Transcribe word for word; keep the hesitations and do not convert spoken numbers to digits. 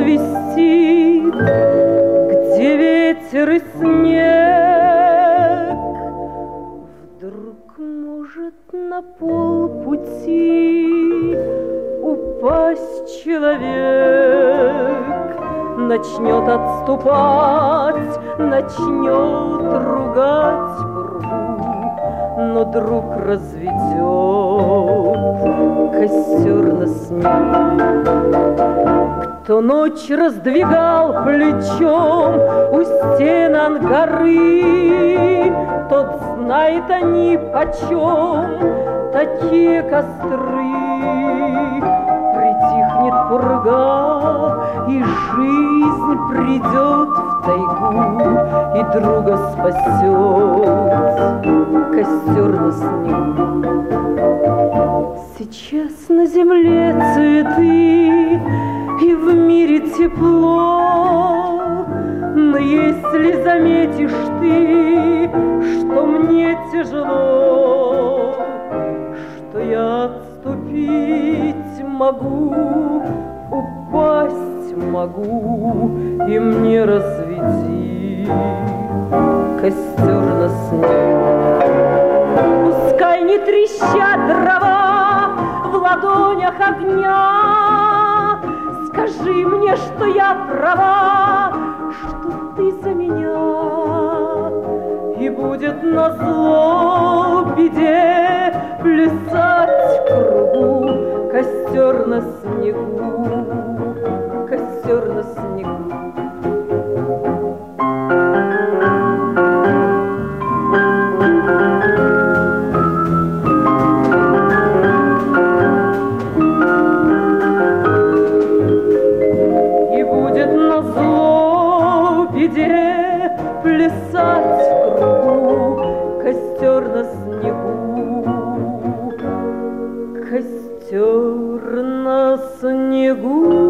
свистит, где ветер и снег. Вдруг может на полпути упасть человек, начнет отступать, начнет ругать пургу, но друг разведет костер на снегу. Кто ночь раздвигал плечом у стен Ангары, тот знает они почем такие костры. Притихнет пурга, и жизнь придет в тайгу, и друга спасет костер на снегу. Сейчас на земле цветы, и в мире тепло, но если заметишь ты, что мне тяжело, что я отступить могу, упасть могу, и мне разведи костер на снегу. Пускай не трещат дрова в ладонях огня, скажи мне, что я права, что ты за меня, и будет назло беде плясать в кругу костер на снегу, костер на снегу. Плясать в кругу костер на снегу, костер на снегу.